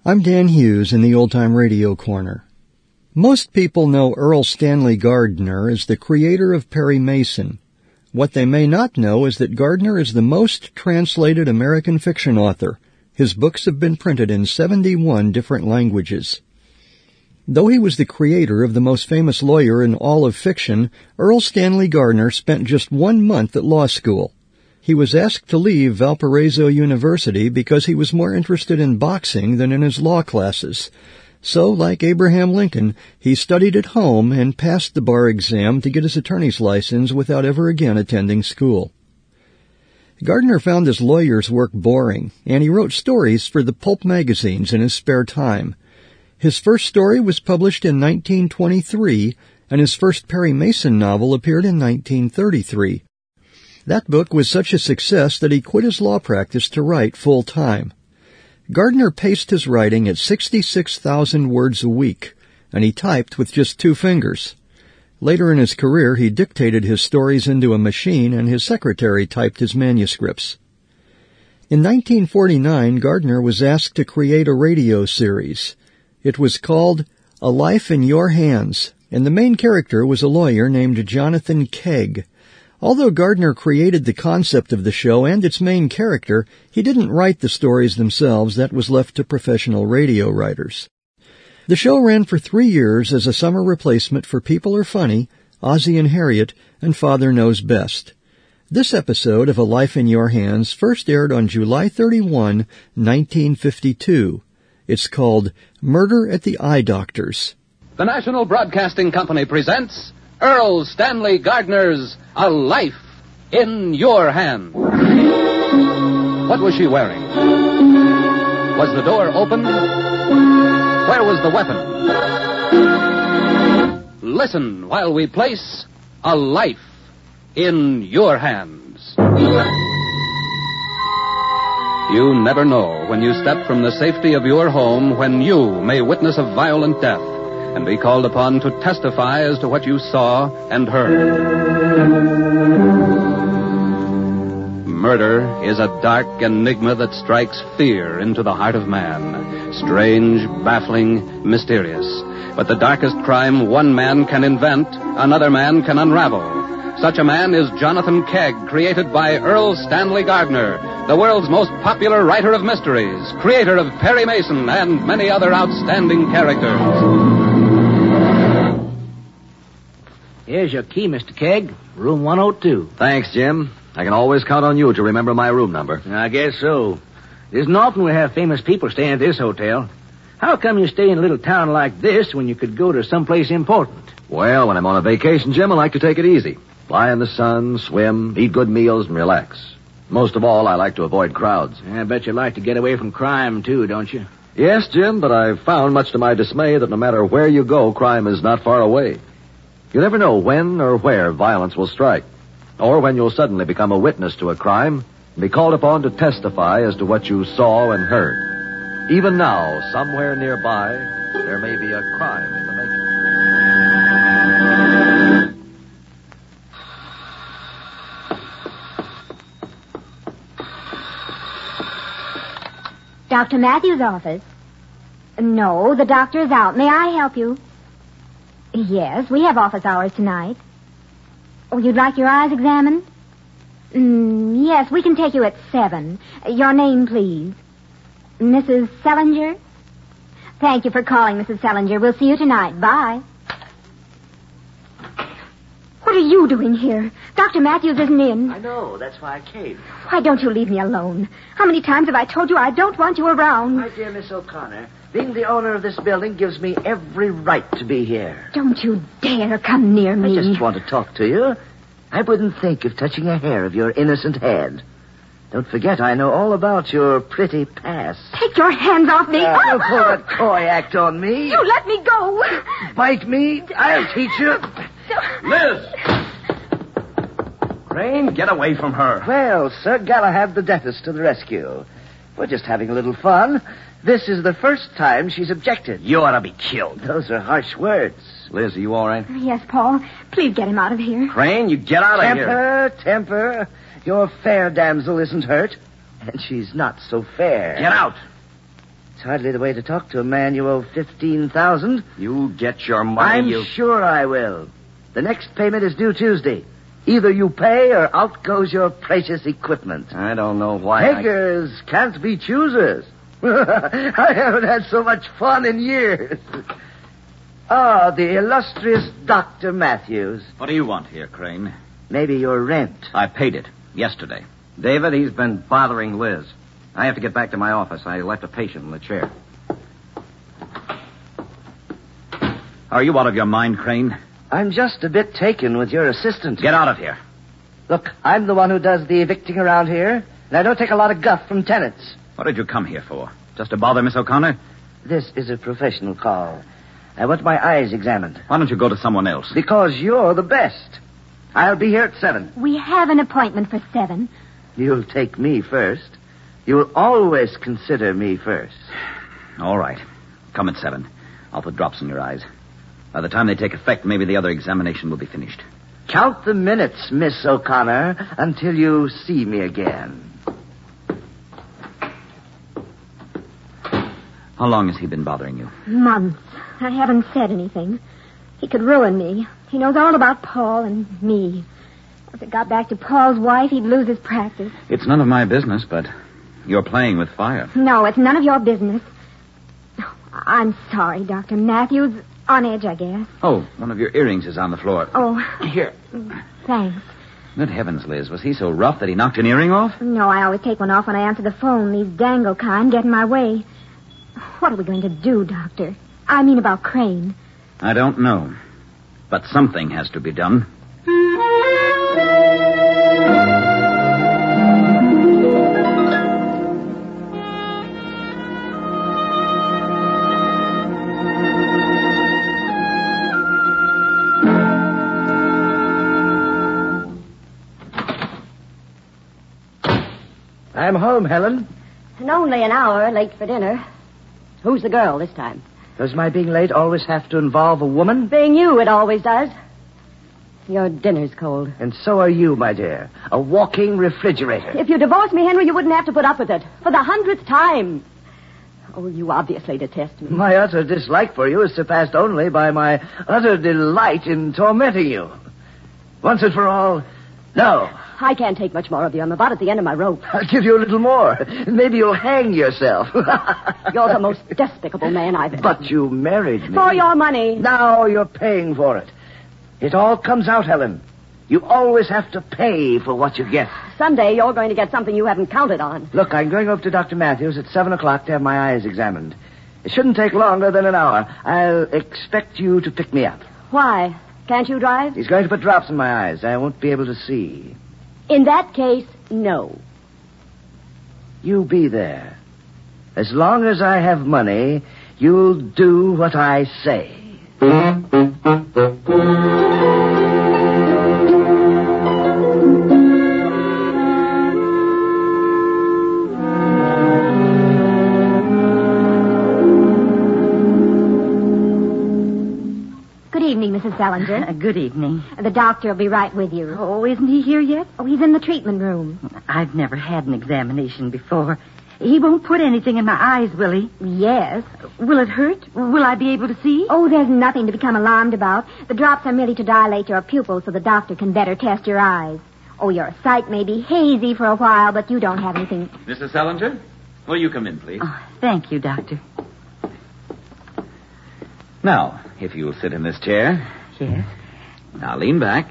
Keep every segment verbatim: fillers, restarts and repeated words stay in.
I'm Dan Hughes in the Old Time Radio Corner. Most people know Earl Stanley Gardner as the creator of Perry Mason. What they may not know is that Gardner is the most translated American fiction author. His books have been printed in seventy-one different languages. Though he was the creator of the most famous lawyer in all of fiction, Earl Stanley Gardner spent just one month at law school. He was asked to leave Valparaiso University because he was more interested in boxing than in his law classes. So, like Abraham Lincoln, he studied at home and passed the bar exam to get his attorney's license without ever again attending school. Gardner found his lawyer's work boring, and he wrote stories for the pulp magazines in his spare time. His first story was published in nineteen twenty-three, and his first Perry Mason novel appeared in nineteen thirty-three. That book was such a success that he quit his law practice to write full-time. Gardner paced his writing at sixty-six thousand words a week, and he typed with just two fingers. Later in his career, he dictated his stories into a machine, and his secretary typed his manuscripts. In nineteen forty-nine, Gardner was asked to create a radio series. It was called A Life in Your Hands, and the main character was a lawyer named Jonathan Kegg. Although Gardner created the concept of the show and its main character, he didn't write the stories themselves. That was left to professional radio writers. The show ran for three years as a summer replacement for People Are Funny, Ozzie and Harriet, and Father Knows Best. This episode of A Life in Your Hands first aired on July thirty-first, nineteen fifty-two. It's called Murder at the Eye Doctor's. The National Broadcasting Company presents Earl Stanley Gardner's A Life in Your Hand. What was she wearing? Was the door open? Where was the weapon? Listen while we place A Life in Your Hands. You never know when you step from the safety of your home when you may witness a violent death and be called upon to testify as to what you saw and heard. Murder is a dark enigma that strikes fear into the heart of man. Strange, baffling, mysterious. But the darkest crime one man can invent, another man can unravel. Such a man is Jonathan Kegg, created by Earl Stanley Gardner, the world's most popular writer of mysteries, creator of Perry Mason and many other outstanding characters. Here's your key, Mister Kegg. Room one oh two. Thanks, Jim. I can always count on you to remember my room number. I guess so. It isn't often we have famous people staying at this hotel. How come you stay in a little town like this when you could go to someplace important? Well, when I'm on a vacation, Jim, I like to take it easy. Lie in the sun, swim, eat good meals, and relax. Most of all, I like to avoid crowds. I bet you like to get away from crime, too, don't you? Yes, Jim, but I've found, much to my dismay, that no matter where you go, crime is not far away. You never know when or where violence will strike, or when you'll suddenly become a witness to a crime and be called upon to testify as to what you saw and heard. Even now, somewhere nearby, there may be a crime in the making. Doctor Matthews' office? No, the doctor is out. May I help you? Yes, we have office hours tonight. Oh, you'd like your eyes examined? Mm, yes, we can take you at seven. Your name, please. Missus Selinger? Thank you for calling, Missus Selinger. We'll see you tonight. Bye. What are you doing here? Doctor Matthews isn't in. I know. That's why I came. Why don't you leave me alone? How many times have I told you I don't want you around? My dear Miss O'Connor, being the owner of this building gives me every right to be here. Don't you dare come near me. I just want to talk to you. I wouldn't think of touching a hair of your innocent head. Don't forget, I know all about your pretty past. Take your hands off me. Uh, don't pull that coy act on me. You let me go. Bite me. I'll teach you. Liz! Crane, get away from her. Well, Sir Galahad the Deafest to the rescue. We're just having a little fun. This is the first time she's objected. You ought to be killed. Those are harsh words. Liz, are you all right? Yes, Paul. Please get him out of here. Crane, you get out of temper, here. Temper, temper. Your fair damsel isn't hurt. And she's not so fair. Get out. It's hardly the way to talk to a man you owe fifteen thousand. You get your money, I'm you... sure I will. The next payment is due Tuesday. Either you pay or out goes your precious equipment. I don't know why Beggars I... can't be choosers. I haven't had so much fun in years. Ah, the illustrious Doctor Matthews. What do you want here, Crane? Maybe your rent. I paid it yesterday. David, he's been bothering Liz. I have to get back to my office. I left a patient in the chair. Are you out of your mind, Crane? I'm just a bit taken with your assistant. Get out of here. Look, I'm the one who does the evicting around here, and I don't take a lot of guff from tenants. What did you come here for? Just to bother Miss O'Connor? This is a professional call. I want my eyes examined. Why don't you go to someone else? Because you're the best. I'll be here at seven. We have an appointment for seven. You'll take me first. You'll always consider me first. All right. Come at seven. I'll put drops in your eyes. By the time they take effect, maybe the other examination will be finished. Count the minutes, Miss O'Connor, until you see me again. How long has he been bothering you? Months. I haven't said anything. He could ruin me. He knows all about Paul and me. If it got back to Paul's wife, he'd lose his practice. It's none of my business, but you're playing with fire. No, it's none of your business. I'm sorry, Doctor Matthews. On edge, I guess. Oh, one of your earrings is on the floor. Oh. Here. Thanks. Good heavens, Liz. Was he so rough that he knocked an earring off? No, I always take one off when I answer the phone. These dangle kind get in my way. What are we going to do, Doctor? I mean about Crane. I don't know. But something has to be done. I'm home, Helen. And only an hour late for dinner. Who's the girl this time? Does my being late always have to involve a woman? Being you, it always does. Your dinner's cold. And so are you, my dear. A walking refrigerator. If you divorced me, Henry, you wouldn't have to put up with it. For the hundredth time. Oh, you obviously detest me. My utter dislike for you is surpassed only by my utter delight in tormenting you. Once and for all, no. I can't take much more of you. I'm about at the end of my rope. I'll give you a little more. Maybe you'll hang yourself. You're the most despicable man I've ever... But you married me. For your money. Now you're paying for it. It all comes out, Helen. You always have to pay for what you get. Someday you're going to get something you haven't counted on. Look, I'm going over to Doctor Matthews at seven o'clock to have my eyes examined. It shouldn't take longer than an hour. I'll expect you to pick me up. Why? Can't you drive? He's going to put drops in my eyes. I won't be able to see. In that case, no. You be there. As long as I have money, you'll do what I say. Good evening, Missus Salinger. Uh, good evening. The doctor will be right with you. Oh, isn't he here yet? Oh, he's in the treatment room. I've never had an examination before. He won't put anything in my eyes, will he? Yes. Will it hurt? Will I be able to see? Oh, there's nothing to become alarmed about. The drops are merely to dilate your pupils so the doctor can better test your eyes. Oh, your sight may be hazy for a while, but you don't have anything... Missus Salinger, will you come in, please? Oh, thank you, Doctor. Now, if you'll sit in this chair. Yes. Now, lean back.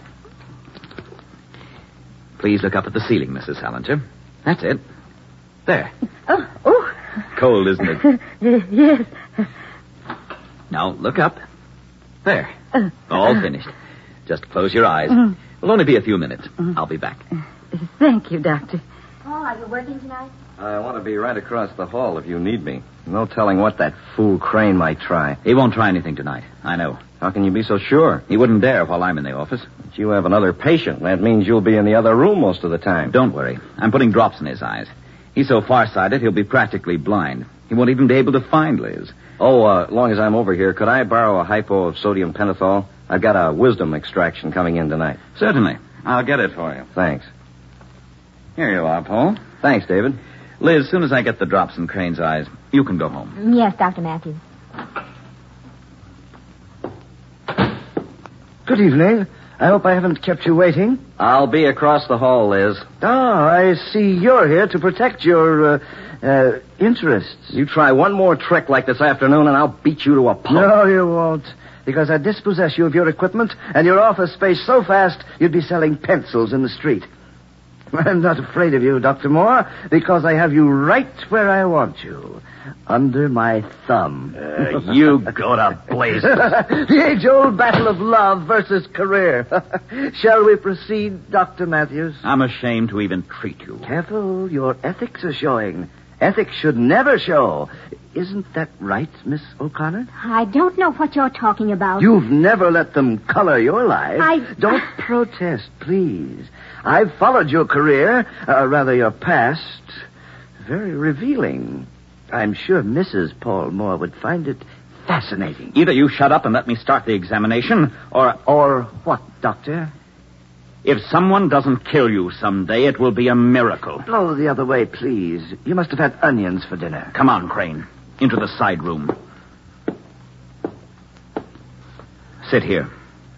Please look up at the ceiling, Missus Salinger. That's it. There. Oh, oh. Cold, isn't it? Yes. Now, look up. There. Uh, All finished. Just close your eyes. Mm-hmm. It'll only be a few minutes. Mm-hmm. I'll be back. Thank you, Doctor. Paul, are you working tonight? I want to be right across the hall if you need me. No telling what that fool Crane might try. He won't try anything tonight. I know. How can you be so sure? He wouldn't dare while I'm in the office. But you have another patient. That means you'll be in the other room most of the time. Don't worry. I'm putting drops in his eyes. He's so farsighted, he'll be practically blind. He won't even be able to find Liz. Oh, uh, as long as I'm over here, could I borrow a hypo of sodium pentothal? I've got a wisdom extraction coming in tonight. Certainly. I'll get it for you. Thanks. Here you are, Paul. Thanks, David. Liz, as soon as I get the drops in Crane's eyes, You can go home. Yes, Doctor Matthews. Good evening. I hope I haven't kept you waiting. I'll be across the hall, Liz. Oh, I see you're here to protect your, uh, uh, interests. You try one more trick like this afternoon, and I'll beat you to a pulp. No, you won't. Because I dispossess you of your equipment and your office space so fast you'd be selling pencils in the street. I'm not afraid of you, Doctor Moore, because I have you right where I want you. Under my thumb. Uh, you go to blazes. The age-old battle of love versus career. Shall we proceed, Doctor Matthews? I'm ashamed to even treat you. Careful, your ethics are showing. Ethics should never show. Isn't that right, Miss O'Connor? I don't know what you're talking about. You've never let them color your life. I... Don't protest, please. I've followed your career, uh, rather your past. Very revealing. I'm sure Missus Paul Moore would find it fascinating. Either you shut up and let me start the examination, or... Or what, Doctor? If someone doesn't kill you someday, it will be a miracle. Blow the other way, please. You must have had onions for dinner. Come on, Crane. Into the side room. Sit here.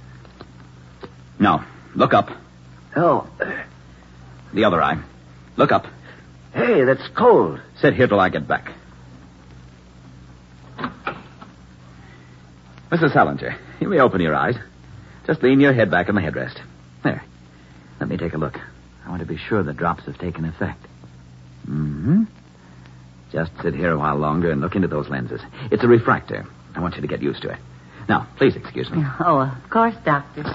No, look up. Oh. The other eye. Look up. Hey, that's cold. Sit here till I get back. Missus Salinger, you may open your eyes. Just lean your head back on the headrest. There. Let me take a look. I want to be sure the drops have taken effect. Mm-hmm. Just sit here a while longer and look into those lenses. It's a refractor. I want you to get used to it. Now, please excuse me. Oh, of course, Doctor.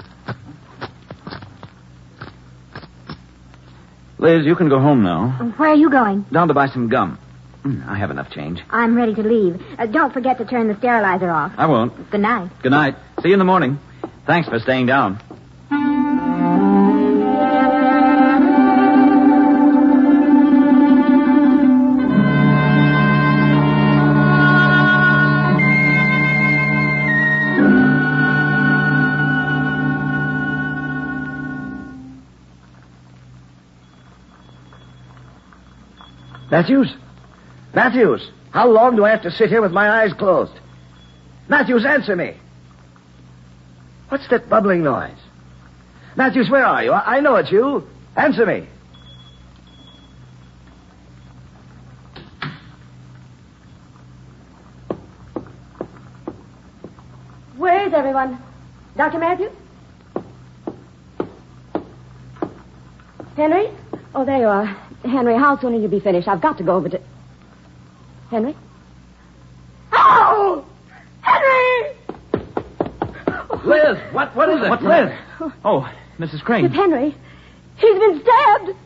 Liz, you can go home now. Where are you going? Down to buy some gum. Mm, I have enough change. I'm ready to leave. Uh, don't forget to turn the sterilizer off. I won't. Good night. Good night. See you in the morning. Thanks for staying down. Matthews? Matthews, how long do I have to sit here with my eyes closed? Matthews, answer me. What's that bubbling noise? Matthews, where are you? I, I know it's you. Answer me. Where is everyone? Doctor Matthews? Henry? Oh, there you are. Henry, how soon will you be finished? I've got to go over to... Henry? Oh! Henry! Liz, what, what is it? What's Liz? Oh, Missus Crane. It's Henry. He's been stabbed.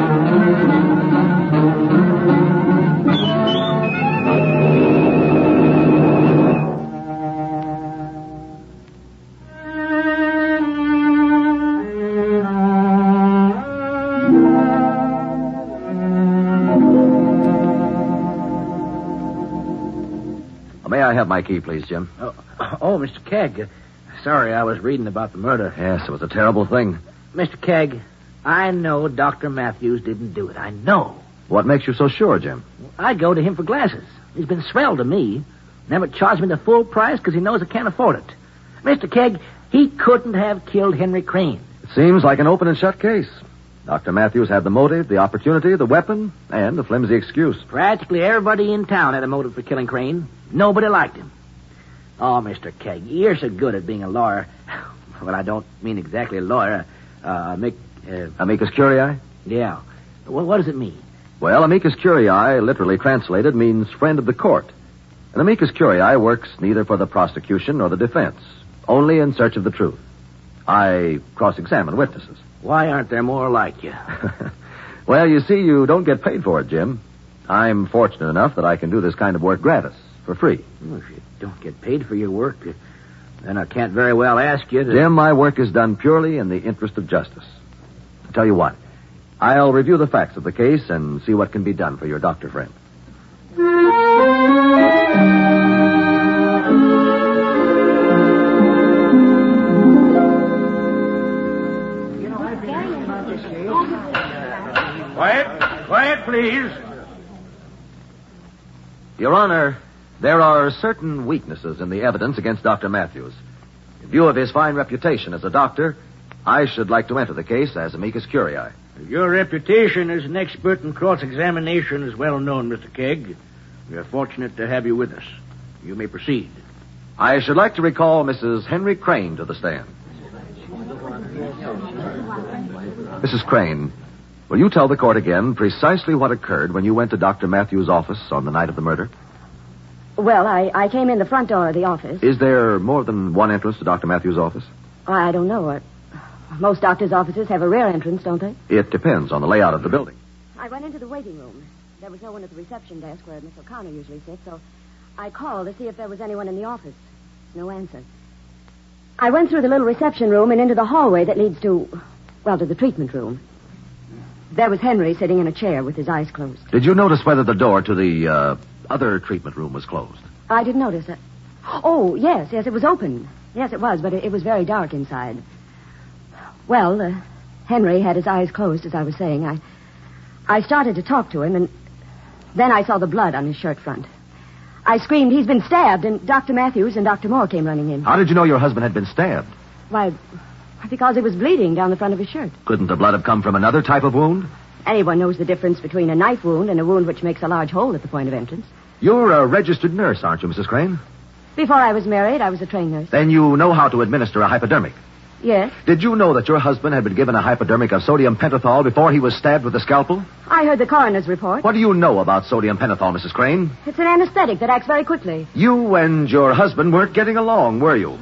May I have my key, please, Jim? Oh, oh Mister Kegg. Sorry, I was reading about the murder. Yes, it was a terrible thing. Mister Kegg, I know Doctor Matthews didn't do it. I know. What makes you so sure, Jim? I go to him for glasses. He's been swell to me. Never charged me the full price because he knows I can't afford it. Mister Kegg, he couldn't have killed Henry Crane. It seems like an open and shut case. Doctor Matthews had the motive, the opportunity, the weapon, and the flimsy excuse. Practically everybody in town had a motive for killing Crane. Nobody liked him. Oh, Mister Kegg, you're so good at being a lawyer. Well, I don't mean exactly a lawyer. Uh, make, uh, Amicus curiae? Yeah. Well, what does it mean? Well, amicus curiae, literally translated, means friend of the court. An amicus curiae works neither for the prosecution nor the defense, only in search of the truth. I cross-examine witnesses. Why aren't there more like you? Well, you see, you don't get paid for it, Jim. I'm fortunate enough that I can do this kind of work gratis, for free. Well, if you don't get paid for your work, then I can't very well ask you to... Jim, my work is done purely in the interest of justice. I tell you what, I'll review the facts of the case and see what can be done for your doctor friend. Quiet, quiet, please. Your Honor, there are certain weaknesses in the evidence against Doctor Matthews. In view of his fine reputation as a doctor, I should like to enter the case as amicus curiae. Your reputation as an expert in cross-examination is well known, Mister Kegg. We are fortunate to have you with us. You may proceed. I should like to recall Missus Henry Crane to the stand. Missus Crane, will you tell the court again precisely what occurred when you went to Doctor Matthews' office on the night of the murder? Well, I, I came in the front door of the office. Is there more than one entrance to Doctor Matthews' office? I don't know. Uh, most doctors' offices have a rear entrance, don't they? It depends on the layout of the building. I went into the waiting room. There was no one at the reception desk where Miss O'Connor usually sits, so I called to see if there was anyone in the office. No answer. I went through the little reception room and into the hallway that leads to, well, to the treatment room. There was Henry sitting in a chair with his eyes closed. Did you notice whether the door to the uh, other treatment room was closed? I didn't notice it. Oh, yes, yes, it was open. Yes, it was, but it, it was very dark inside. Well, uh, Henry had his eyes closed, as I was saying. I, I started to talk to him, and then I saw the blood on his shirt front. I screamed, "He's been stabbed," and Doctor Matthews and Doctor Moore came running in. How did you know your husband had been stabbed? Why, because he was bleeding down the front of his shirt. Couldn't the blood have come from another type of wound? Anyone knows the difference between a knife wound and a wound which makes a large hole at the point of entrance. You're a registered nurse, aren't you, Missus Crane? Before I was married, I was a trained nurse. Then you know how to administer a hypodermic. Yes. Did you know that your husband had been given a hypodermic of sodium pentothal before he was stabbed with a scalpel? I heard the coroner's report. What do you know about sodium pentothal, Missus Crane? It's an anesthetic that acts very quickly. You and your husband weren't getting along, were you?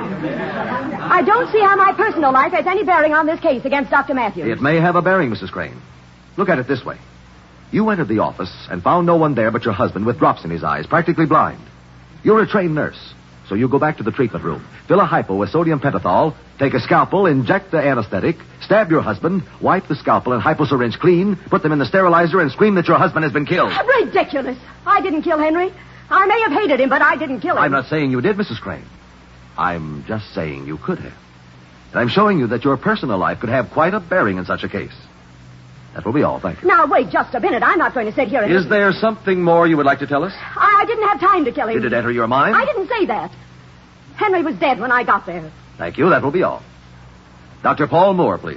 I don't see how my personal life has any bearing on this case against Doctor Matthews. It may have a bearing, Missus Crane. Look at it this way. You entered the office and found no one there but your husband with drops in his eyes, practically blind. You're a trained nurse, so you go back to the treatment room, fill a hypo with sodium pentothal, take a scalpel, inject the anesthetic, stab your husband, wipe the scalpel and hyposyringe clean, put them in the sterilizer, and scream that your husband has been killed. Ridiculous. I didn't kill Henry. I may have hated him, but I didn't kill him. I'm not saying you did, Missus Crane. I'm just saying you could have. And I'm showing you that your personal life could have quite a bearing in such a case. That will be all, thank you. Now, wait just a minute. I'm not going to sit here and... Is there something more you would like to tell us? I, I didn't have time to kill him. Did it enter your mind? I didn't say that. Henry was dead when I got there. Thank you. That will be all. Doctor Paul Moore, please.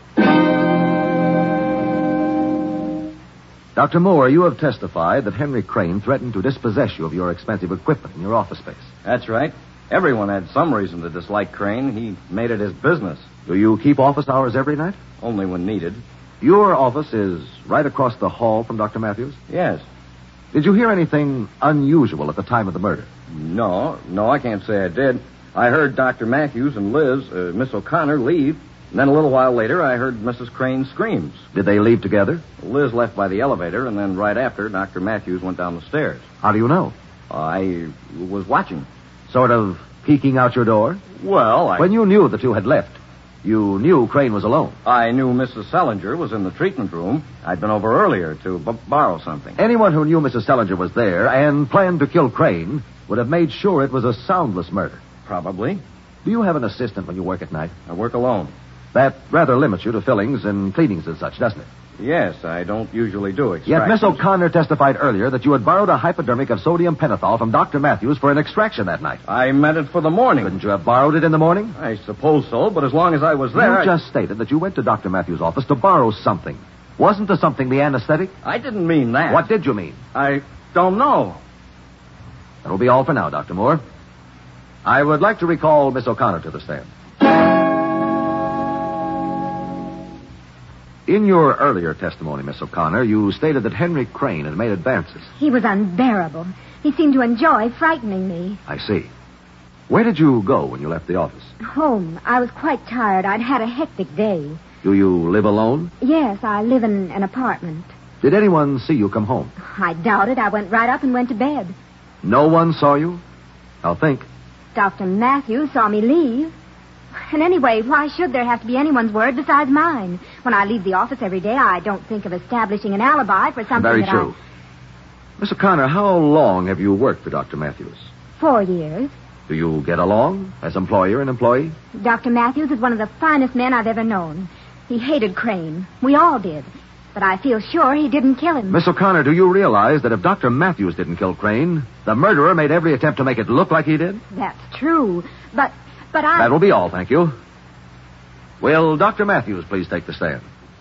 Doctor Moore, you have testified that Henry Crane threatened to dispossess you of your expensive equipment in your office space. That's right. Everyone had some reason to dislike Crane. He made it his business. Do you keep office hours every night? Only when needed. Your office is right across the hall from Doctor Matthews? Yes. Did you hear anything unusual at the time of the murder? No, no, I can't say I did. I heard Doctor Matthews and Liz, uh, Miss O'Connor, leave. And then a little while later, I heard Missus Crane's screams. Did they leave together? Liz left by the elevator, and then right after, Doctor Matthews went down the stairs. How do you know? I was watching. Sort of peeking out your door? Well, I... When you knew the two had left, you knew Crane was alone. I knew Missus Selinger was in the treatment room. I'd been over earlier to b- borrow something. Anyone who knew Missus Selinger was there and planned to kill Crane would have made sure it was a soundless murder. Probably. Do you have an assistant when you work at night? I work alone. That rather limits you to fillings and cleanings and such, doesn't it? Yes, I don't usually do extractions. Yet Miss O'Connor testified earlier that you had borrowed a hypodermic of sodium pentothal from Doctor Matthews for an extraction that night. I meant it for the morning. Couldn't you have borrowed it in the morning? I suppose so, but as long as I was there... You I... just stated that you went to Doctor Matthews' office to borrow something. Wasn't the something the anesthetic? I didn't mean that. What did you mean? I don't know. That'll be all for now, Doctor Moore. I would like to recall Miss O'Connor to the stand. In your earlier testimony, Miss O'Connor, you stated that Henry Crane had made advances. He was unbearable. He seemed to enjoy frightening me. I see. Where did you go when you left the office? Home. I was quite tired. I'd had a hectic day. Do you live alone? Yes, I live in an apartment. Did anyone see you come home? I doubt it. I went right up and went to bed. No one saw you? I'll think. Doctor Matthews saw me leave. And anyway, why should there have to be anyone's word besides mine? When I leave the office every day, I don't think of establishing an alibi for something Very that true. I... Miss O'Connor, how long have you worked for Doctor Matthews? Four years. Do you get along as employer and employee? Doctor Matthews is one of the finest men I've ever known. He hated Crane. We all did. but I feel sure he didn't kill him. Miss O'Connor, do you realize that if Doctor Matthews didn't kill Crane, the murderer made every attempt to make it look like he did? That's true, but, but I... That will be all, thank you. Will Doctor Matthews please take the stand?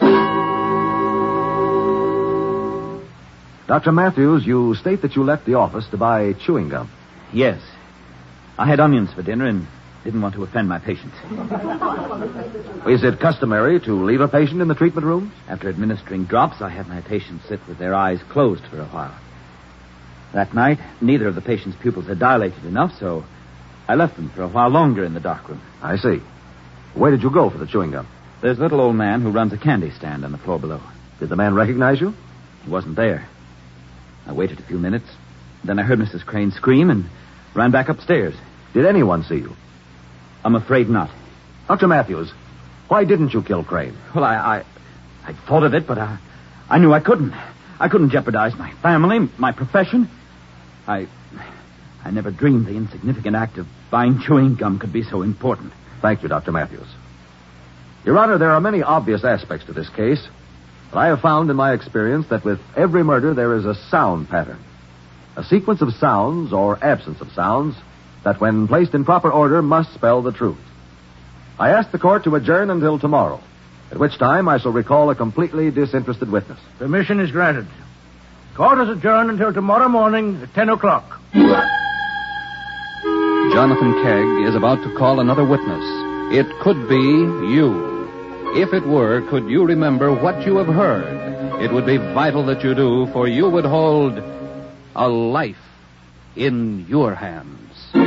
Doctor Matthews, you state that you left the office to buy chewing gum. Yes. I had onions for dinner and didn't want to offend my patients. Is it customary to leave a patient in the treatment room? After administering drops, I had my patients sit with their eyes closed for a while. That night, neither of the patient's pupils had dilated enough, so I left them for a while longer in the dark room. I see. Where did you go for the chewing gum? There's a little old man who runs a candy stand on the floor below. Did the man recognize you? He wasn't there. I waited a few minutes. Then I heard Missus Crane scream and ran back upstairs. Did anyone see you? I'm afraid not. Doctor Matthews, why didn't you kill Crane? Well, I, I, I thought of it, but I, I knew I couldn't. I couldn't jeopardize my family, my profession. I, I never dreamed the insignificant act of buying chewing gum could be so important. Thank you, Doctor Matthews. Your Honor, there are many obvious aspects to this case. But I have found in my experience that with every murder there is a sound pattern. A sequence of sounds or absence of sounds that when placed in proper order must spell the truth. I ask the court to adjourn until tomorrow, at which time I shall recall a completely disinterested witness. Permission is granted. Court is adjourned until tomorrow morning at ten o'clock. Jonathan Kegg is about to call another witness. It could be you. If it were, could you remember what you have heard? It would be vital that you do, for you would hold a life in your hands.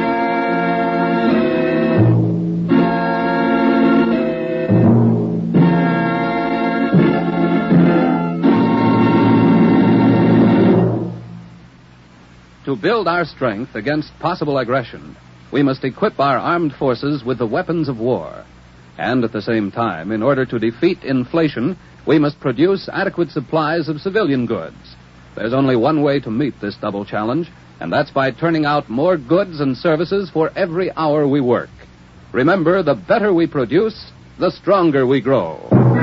To build our strength against possible aggression, we must equip our armed forces with the weapons of war. And at the same time, in order to defeat inflation, we must produce adequate supplies of civilian goods. There's only one way to meet this double challenge, and that's by turning out more goods and services for every hour we work. Remember, the better we produce, the stronger we grow.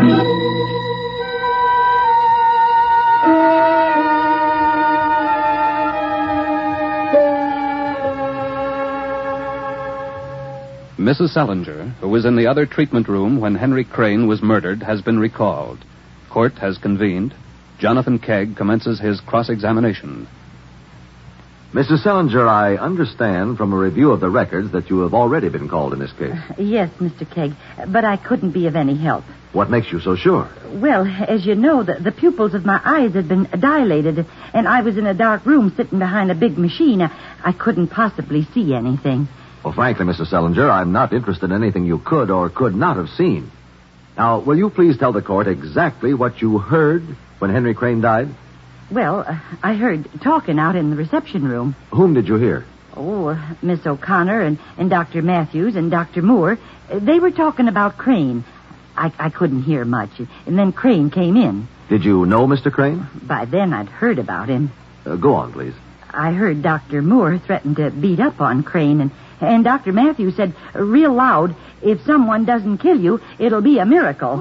Missus Salinger, who was in the other treatment room when Henry Crane was murdered, has been recalled. Court has convened. Jonathan Kegg commences his cross-examination. Missus Salinger, I understand from a review of the records that you have already been called in this case. Yes, Mister Kegg, but I couldn't be of any help. What makes you so sure? Well, as you know, the, the pupils of my eyes had been dilated, and I was in a dark room sitting behind a big machine. I, I couldn't possibly see anything. Well, frankly, Missus Salinger, I'm not interested in anything you could or could not have seen. Now, will you please tell the court exactly what you heard when Henry Crane died? Well, uh, I heard talking out in the reception room. Whom did you hear? Oh, uh, Miss O'Connor and, and Doctor Matthews and Doctor Moore. Uh, they were talking about Crane. I, I couldn't hear much, and then Crane came in. Did you know Mister Crane? By then, I'd heard about him. Uh, go on, please. I heard Doctor Moore threaten to beat up on Crane, and And Doctor Matthews said real loud, if someone doesn't kill you, it'll be a miracle.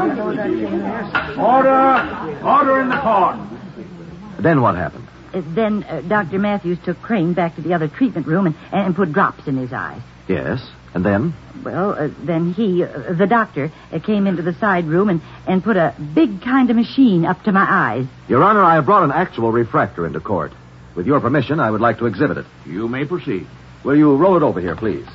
Order! Order in the court. Then what happened? Uh, then uh, Doctor Matthews took Crane back to the other treatment room and, and put drops in his eyes. Yes, and then? Well, uh, then he, uh, the doctor, uh, came into the side room and, and put a big kind of machine up to my eyes. Your Honor, I have brought an actual refractor into court. With your permission, I would like to exhibit it. You may proceed. Will you roll it over here, please?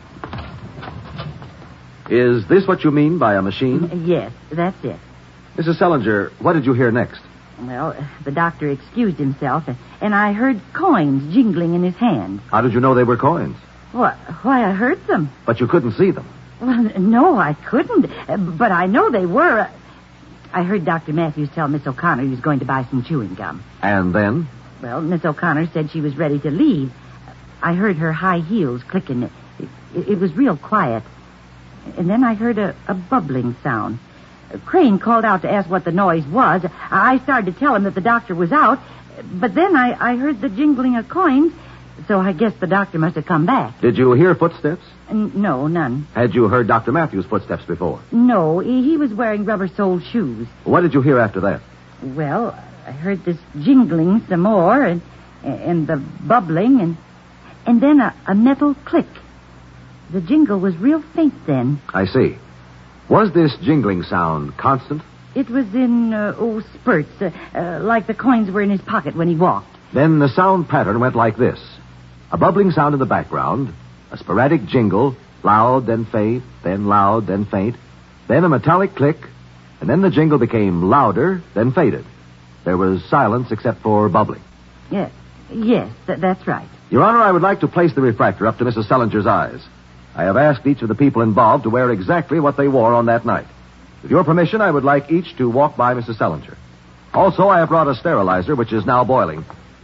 Is this what you mean by a machine? Yes, that's it. Missus Salinger, what did you hear next? Well, uh, the doctor excused himself, and, and I heard coins jingling in his hand. How did you know they were coins? What? Why, I heard them. But you couldn't see them. Well, no, I couldn't. Uh, But I know they were. Uh, I heard Doctor Matthews tell Miss O'Connor he was going to buy some chewing gum. And then? Well, Miss O'Connor said she was ready to leave. I heard her high heels clicking. It, it, it was real quiet. And then I heard a, a bubbling sound. Crane called out to ask what the noise was. I started to tell him that the doctor was out, but then I, I heard the jingling of coins, so I guess the doctor must have come back. Did you hear footsteps? N- no, none. Had you heard Doctor Matthews' footsteps before? No, he, he was wearing rubber-soled shoes. What did you hear after that? Well, I heard this jingling some more, and and the bubbling, and and then a, a metal click. The jingle was real faint then. I see. Was this jingling sound constant? It was in, uh, oh, spurts, uh, uh, like the coins were in his pocket when he walked. Then the sound pattern went like this. A bubbling sound in the background, a sporadic jingle, loud, then faint, then loud, then faint, then a metallic click, and then the jingle became louder, then faded. There was silence except for bubbling. Yeah, yes, th- that's right. Your Honor, I would like to place the refractor up to Missus Selinger's eyes. I have asked each of the people involved to wear exactly what they wore on that night. With your permission, I would like each to walk by Missus Selinger. Also, I have brought a sterilizer, which is now boiling.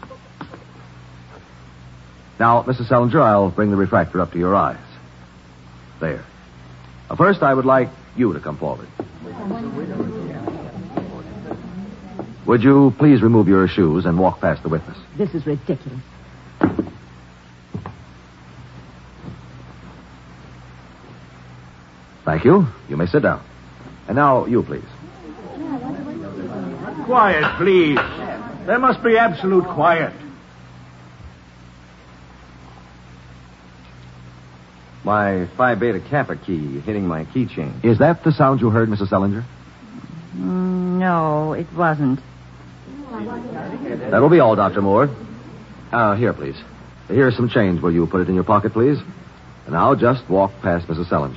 Now, Missus Selinger, I'll bring the refractor up to your eyes. There. Now, first, I would like you to come forward. Would you please remove your shoes and walk past the witness? This is ridiculous. Thank you. You may sit down. And now, you, please. Quiet, please. There must be absolute quiet. My Phi Beta Kappa key hitting my keychain. Is that the sound you heard, Missus Selinger? Mm, no, it wasn't. That will be all, Doctor Moore. Uh, here, please. Here's some change. Will you put it in your pocket, please? And now just walk past Missus Selinger.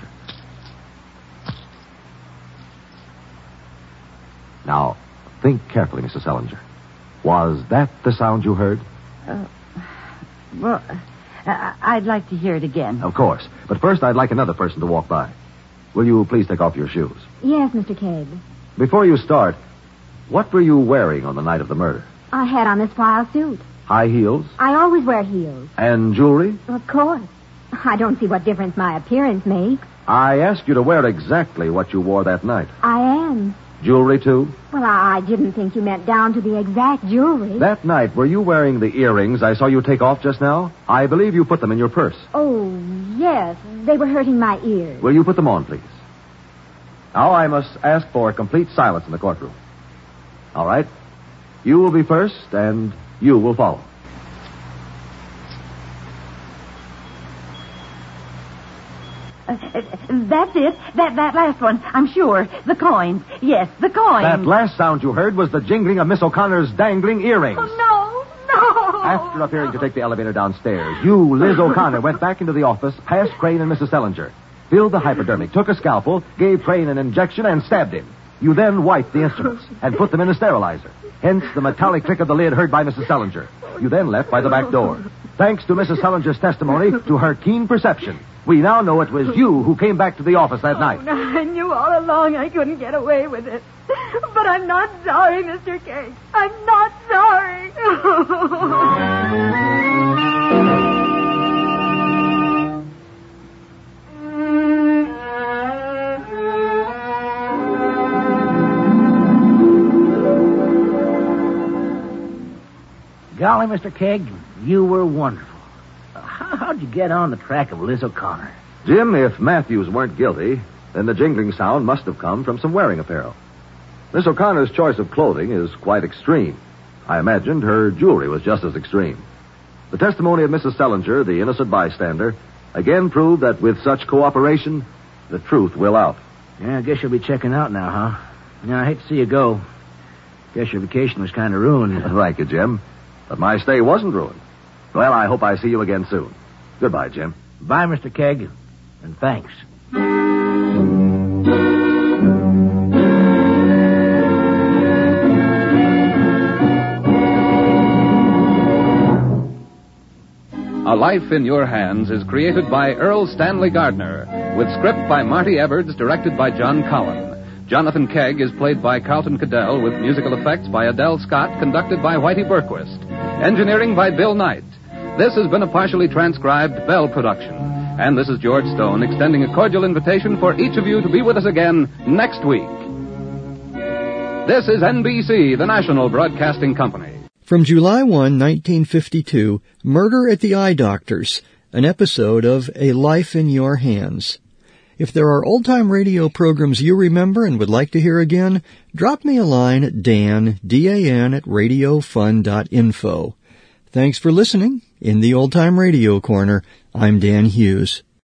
Now, think carefully, Missus Selinger. Was that the sound you heard? Uh, well, uh, I'd like to hear it again. Of course. But first, I'd like another person to walk by. Will you please take off your shoes? Yes, Mister Cade. Before you start, what were you wearing on the night of the murder? I had on this flannel suit. High heels? I always wear heels. And jewelry? Of course. I don't see what difference my appearance makes. I asked you to wear exactly what you wore that night. I am. Jewelry, too? Well, I didn't think you meant down to the exact jewelry. That night, were you wearing the earrings I saw you take off just now? I believe you put them in your purse. Oh, yes. They were hurting my ears. Will you put them on, please? Now I must ask for complete silence in the courtroom. All right. You will be first, and you will follow. Uh, that's it. That that last one, I'm sure. The coins. Yes, the coins. That last sound you heard was the jingling of Miss O'Connor's dangling earrings. Oh, no, no. After appearing to take the elevator downstairs, you, Liz O'Connor, went back into the office, past Crane and Missus Selinger, filled the hypodermic, took a scalpel, gave Crane an injection, and stabbed him. You then wiped the instruments and put them in a sterilizer. Hence the metallic click of the lid heard by Missus Selinger. You then left by the back door. Thanks to Missus Selinger's testimony to her keen perception, we now know it was you who came back to the office that night. Oh, I knew all along I couldn't get away with it. But I'm not sorry, Mister Cage. I'm not sorry. Golly, Mister Kegg, you were wonderful. How, how'd you get on the track of Liz O'Connor? Jim, if Matthews weren't guilty, then the jingling sound must have come from some wearing apparel. Miss O'Connor's choice of clothing is quite extreme. I imagined her jewelry was just as extreme. The testimony of Missus Selinger, the innocent bystander, again proved that with such cooperation, the truth will out. Yeah, I guess you'll be checking out now, huh? Yeah, I hate to see you go. Guess your vacation was kind of ruined. Thank you, Jim. But my stay wasn't ruined. Well, I hope I see you again soon. Goodbye, Jim. Bye, Mister Kegg, and thanks. A Life in Your Hands is created by Earl Stanley Gardner, with script by Marty Everts, directed by John Cowan. Jonathan Kegg is played by Carlton Cadell, with musical effects by Adele Scott, conducted by Whitey Berquist. Engineering by Bill Knight. This has been a partially transcribed Bell production. And this is George Stone, extending a cordial invitation for each of you to be with us again next week. This is N B C, the national broadcasting company. From July first, nineteen fifty-two, Murder at the Eye Doctor's, an episode of A Life in Your Hands. If there are old-time radio programs you remember and would like to hear again, drop me a line at Dan, D A N, at radio fun dot info. Thanks for listening. In the Old Time Radio Corner, I'm Dan Hughes.